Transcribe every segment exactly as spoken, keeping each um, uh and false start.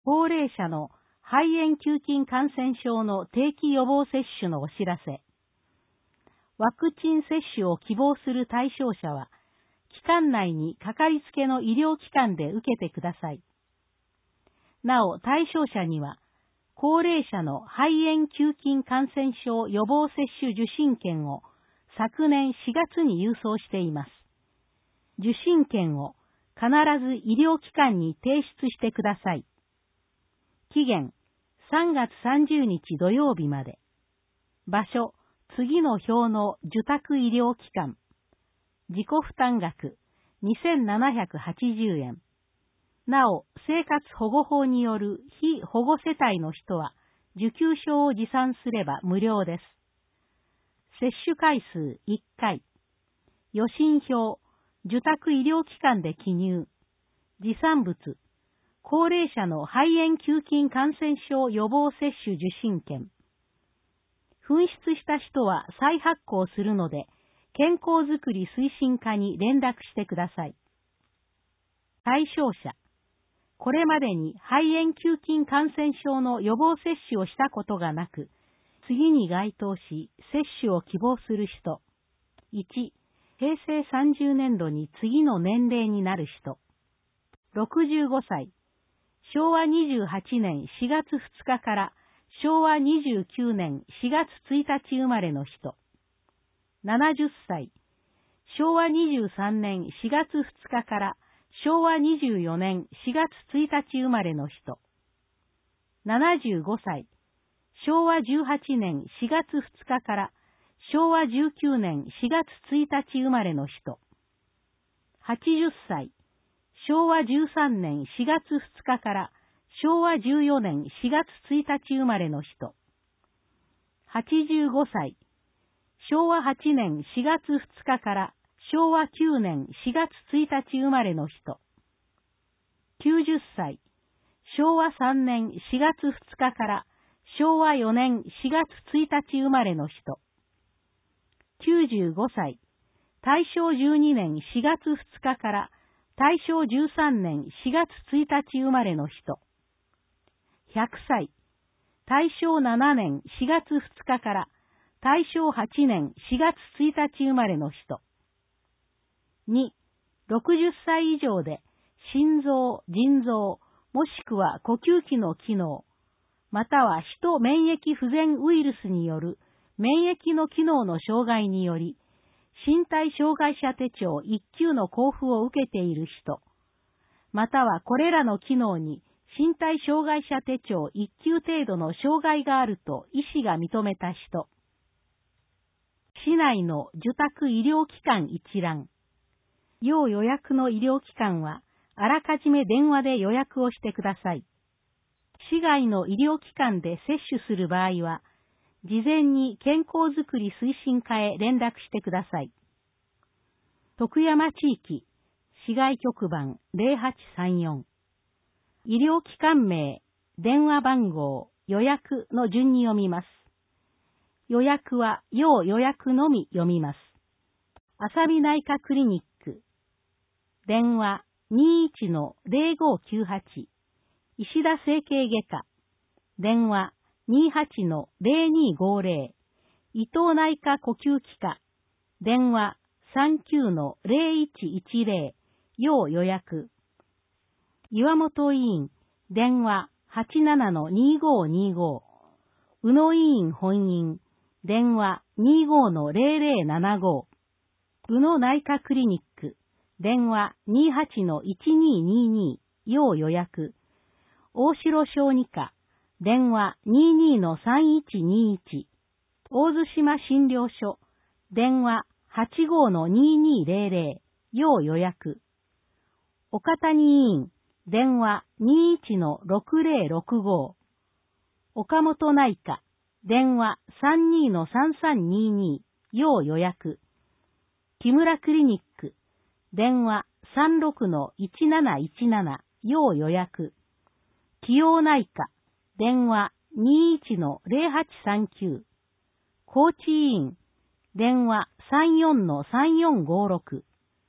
高齢者の肺炎球菌感染症の定期予防接種のお知らせ。ワクチン接種を希望する対象者は、期間内にかかりつけの医療機関で受けてください。なお、対象者には、高齢者の肺炎球菌感染症予防接種受診券を昨年しがつに郵送しています。受診券を必ず医療機関に提出してください。期限、さんがつさんじゅうにち土曜日まで。場所、次の表の受託医療機関。自己負担額、にせんななひゃくはちじゅうえん。なお、生活保護法による非保護世帯の人は、受給証を持参すれば無料です。接種回数いっかい。予診票、受託医療機関で記入。持参物、高齢者の肺炎球菌感染症予防接種受診券。紛失した人は再発行するので、健康づくり推進課に連絡してください。対象者。これまでに肺炎球菌感染症の予防接種をしたことがなく、次に該当し接種を希望する人。いち、へいせいさんじゅうねんどに次の年齢になる人。ろくじゅうごさい。しょうわにじゅうはちねんしがつふつかからしょうわにじゅうきゅうねんしがつついたち生まれの人。ななじゅっさい。しょうわにじゅうさんねんしがつふつかからしょうわにじゅうよねんしがつついたち生まれの人。ななじゅうごさい。しょうわじゅうはちねんしがつふつかからしょうわじゅうきゅうねんしがつついたち生まれの人。はちじゅっさい。しょうわじゅうさんねんしがつふつかからしょうわじゅうよねんしがつついたち生まれの人。はちじゅうごさい。しょうわはちねんしがつふつかからしょうわきゅうねんしがつついたち生まれの人。きゅうじゅっさい。しょうわさんねんしがつふつかからしょうわよねんしがつついたち生まれの人。きゅうじゅうごさい。たいしょうじゅうにねんしがつふつかからたいしょうじゅうさんねんしがつついたち生まれの人。ひゃくさい。たいしょうななねんしがつふつかからたいしょうはちねんしがつついたち生まれの人。に、ろくじゅっさい以上で心臓、腎臓、もしくは呼吸器の機能、またはヒト免疫不全ウイルスによる免疫の機能の障害により、身体障害者手帳いっきゅうの交付を受けている人、またはこれらの機能に身体障害者手帳いっきゅう程度の障害があると医師が認めた人。市内の受託医療機関一覧。要予約の医療機関は、あらかじめ電話で予約をしてください。市外の医療機関で接種する場合は、事前に健康づくり推進課へ連絡してください。徳山地域、市外局番ゼロはちさんよん。医療機関名、電話番号、予約の順に読みます。予約は要予約のみ読みます。浅見内科クリニック。電話 にいちのゼロごきゅうはち。石田整形外科。電話 にいはちのゼロにごゼロ。伊藤内科呼吸器科。電話 さんきゅうのゼロいちいちゼロ。要予約。岩本医院。電話 はちななのにごにご。宇野医院本院。電話 にごのゼロゼロななご。宇野内科クリニック。電話 にいはちのいちににに。要予約。大城小児科。電話 にじゅうにのさんいちにいち。大津島診療所。電話 はちごのににゼロゼロ。要予約。岡谷医院。電話 にいちのろくゼロろくご。岡本内科。電話 さんにのさんさんにに。要予約。木村クリニック。電話 さんろくのいちなないちなな。要予約。紀応内科。電話 にいちのゼロはちさんきゅう。高知医院。電話 さんよんのさんよんごろく。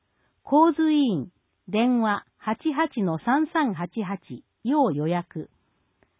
神津医院。電話 はちはちのさんさんはちはち。要予約。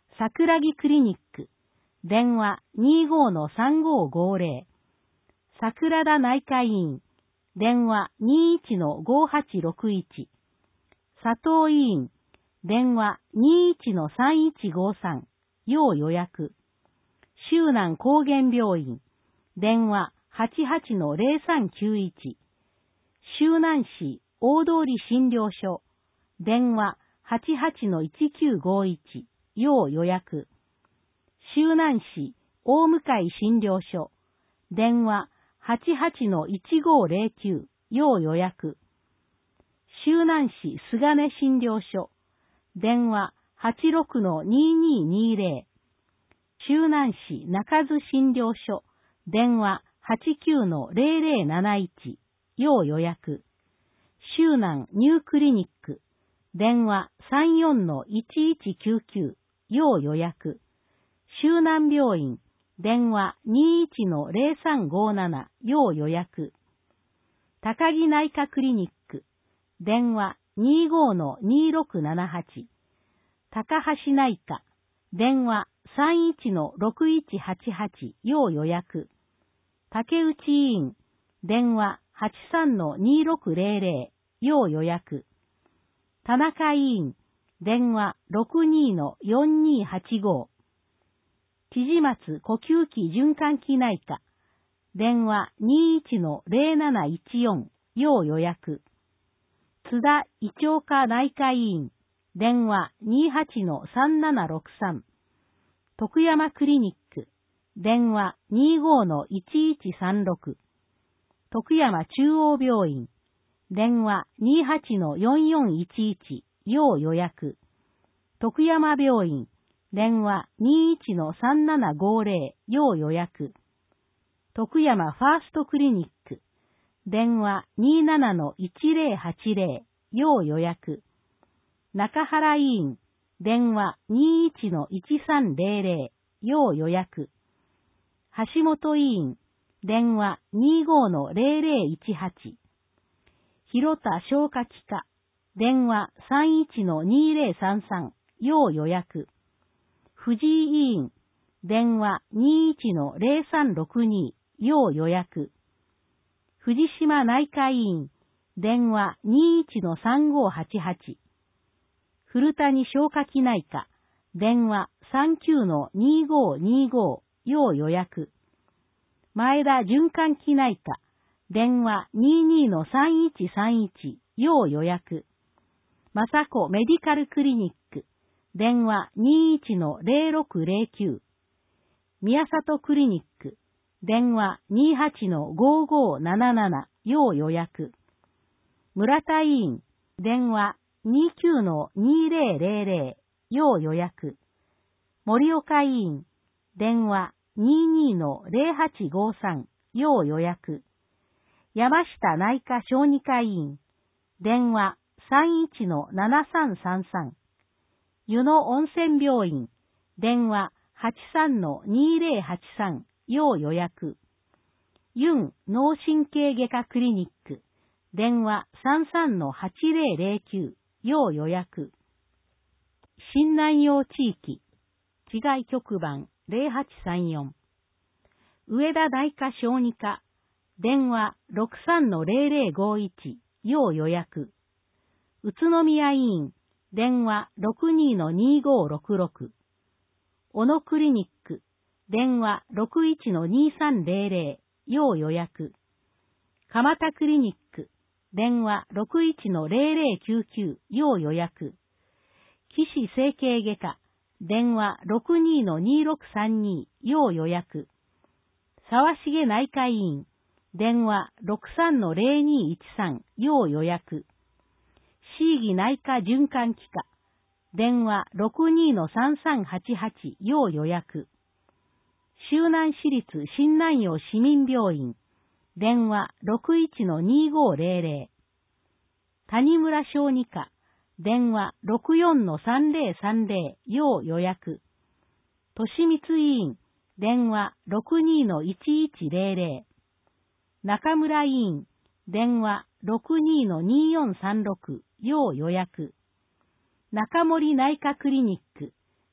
桜木クリニック、電話 にじゅうごのさんごごぜろ。桜田内科医院、電話 にじゅういちのごはちろくいち。佐藤医院、電話 にじゅういちのさんいちごさん、要予約。周南高原病院、電話 はちはちのぜろさんきゅういち。周南市大通診療所、電話 はちはちのいちきゅうごいち、要予約。周南市大向診療所、電話 はちはちのいちごぜろきゅう、要予約。周南市菅根診療所、電話 はちろくのにににぜろ。周南市中津診療所、電話 はちきゅうのぜろぜろなないち、要予約。周南ニュークリニック、電話 さんよんのいちいちきゅうきゅう、要予約。周南病院、電話 にじゅういちのぜろさんごなな、要予約。高木内科クリニック、電話 にじゅうごのにろくななはち。高橋内科、電話 さんいちのろくいちはちはち、要予約。竹内医院、電話 はちさんのにろくぜろぜろ、要予約。田中医院、電話 ろくにのよんにはちご。千々松呼吸器循環器内科、電話 にじゅういちのぜろなないちよん、要予約。津田胃腸科内科医院、電話 にじゅうはちのさんななろくさん。徳山クリニック、電話 にじゅうごのいちいちさんろく。徳山中央病院、電話 にじゅうはちのよんよんいちいち、要予約。徳山病院、電話 にじゅういちのさんななごぜろ、要予約。徳山ファーストクリニック、電話 にじゅうななのいちぜろはちぜろ、要予約。中原医院、電話 にじゅういちのいちさんぜろぜろ、要予約。橋本医院、電話 にじゅうごのぜろぜろいちはち。広田消化器科、電話 さんいちのにぜろさんさん、要予約。藤井医院、電話 にじゅういちのぜろさんろくに、要予約。藤島内科医院、電話 にじゅういちのさんごはちはち。古谷消化器内科、電話 さんきゅうのにごにご、要予約。前田循環器内科、電話 にじゅうにのさんいちさんいち、要予約。雅子メディカルクリニック、電話 にじゅういちのぜろろくぜろきゅう。宮里クリニック、電話 にじゅうはちのごごなななな、要予約。村田医院、電話 にじゅうきゅうのにぜろぜろぜろ、要予約。盛岡医院、電話 にじゅうにのぜろはちごさん、要予約。山下内科小児科医院、電話 さんいちのななさんさんさん。湯野温泉病院、電話 はちさんのにぜろはちさん、要予約。ユン脳神経外科クリニック、電話 さんさんのはちぜろぜろきゅう、要予約。新南陽地域、治外局番ぜろはちさんよん。上田内科小児科、電話 ろくさんのぜろぜろごいち、要予約。宇都宮医院、電話 ろくにのにごろくろく。小野クリニック、電話 ろくいちのにさんぜろぜろ、要予約。蒲田クリニック、電話 ろくいちのぜろぜろきゅうきゅう、要予約。岸整形外科、電話 ろくにのにろくさんに、要予約。沢重内科医院、電話 ろくさんのぜろにいちさん、要予約。椎木内科循環器科、電話 ろくにのさんさんはちはち、要予約。周南市立新南陽市民病院、電話 ろくいちのにごぜろぜろ。谷村小児科、電話 ろくよんのさんぜろさんぜろ、要予約。利光医院、電話 ろくにのいちいちぜろぜろ。中村医院、電話 ろくにのによんさんろく、要予約。中森内科クリニック、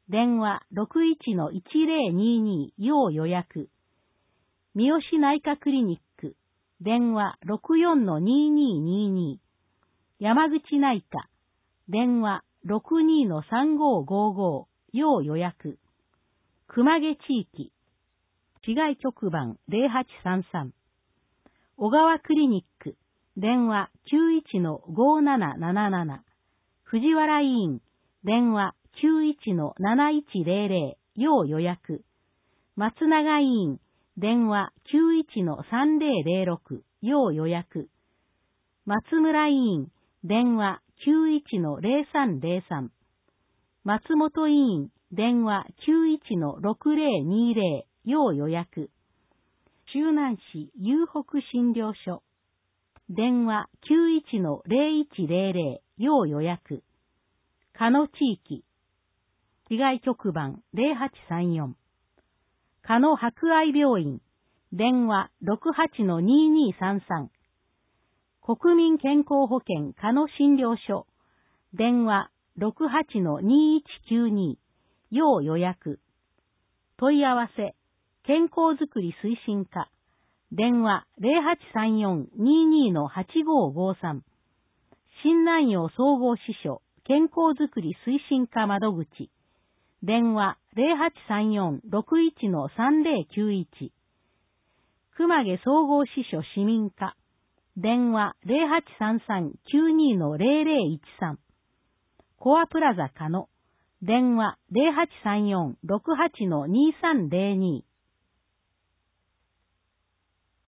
電話 ろくいちのいちぜろにに 要予約。三好内科クリニック、電話 ろくよんのにににに。山口内科、電話 ろくにのさんごごご 要予約。熊毛地域、市外局番 ゼロはちさんさん。小川クリニック、電話 きゅういちのごなななななな。藤原医院、電話 きゅういちのなないちぜろぜろ 要予約。松永医院、電話 きゅういちのさんぜろぜろろく 要予約。松村医院、電話 きゅういちのぜろさんぜろさん。松本医院、電話 きゅういちのろくぜろにぜろ 要予約。周南市遊北診療所、電話 きゅういちのぜろいちぜろぜろ 要予約。鹿野地域、市外局番 ゼロはちさんよん。鹿野博愛病院、電話 ろくはちのににさんさん。国民健康保険鹿野診療所、電話 ろくはちのにいちきゅうに、要予約。問い合わせ、健康づくり推進課、電話 ゼロはちさんよんににのはちごごさん。新南陽総合支所、健康づくり推進課窓口、電話 ゼロはちさんよんろくいちのさんぜろきゅういち。熊毛総合支所市民課、電話 ゼロはちさんさんきゅうにのぜろぜろいちさん。コアプラザ鹿野、電話 ゼロはちさんよんろくはちのにさんぜろに。